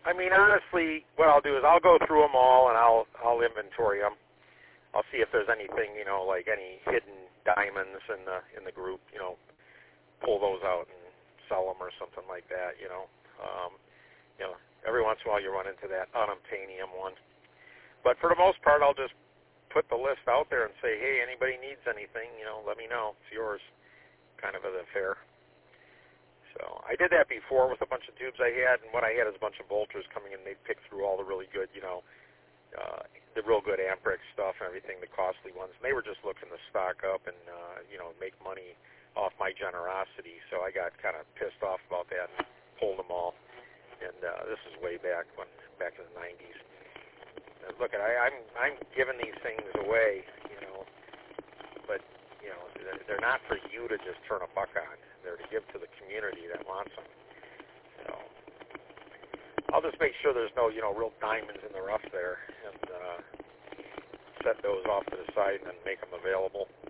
I mean, honestly, what I'll do is I'll go through them all and I'll inventory them. I'll see if there's anything, like any hidden diamonds in the group, pull those out and sell them or something like that, every once in a while you run into that unobtainium one. But for the most part, I'll just put the list out there and say, hey, anybody needs anything, let me know. It's yours, kind of an affair. So I did that before with a bunch of tubes I had, and what I had is a bunch of bolters coming in. They'd pick through all the really good, the real good Amperex stuff and everything, the costly ones. And they were just looking to stock up and, make money off my generosity. So I got kind of pissed off about that and pulled them all. And this is way back in the 90s. Look, I'm giving these things away, but they're not for you to just turn a buck on. They're to give to the community that wants them. So I'll just make sure there's no real diamonds in the rough there, and set those off to the side and then make them available.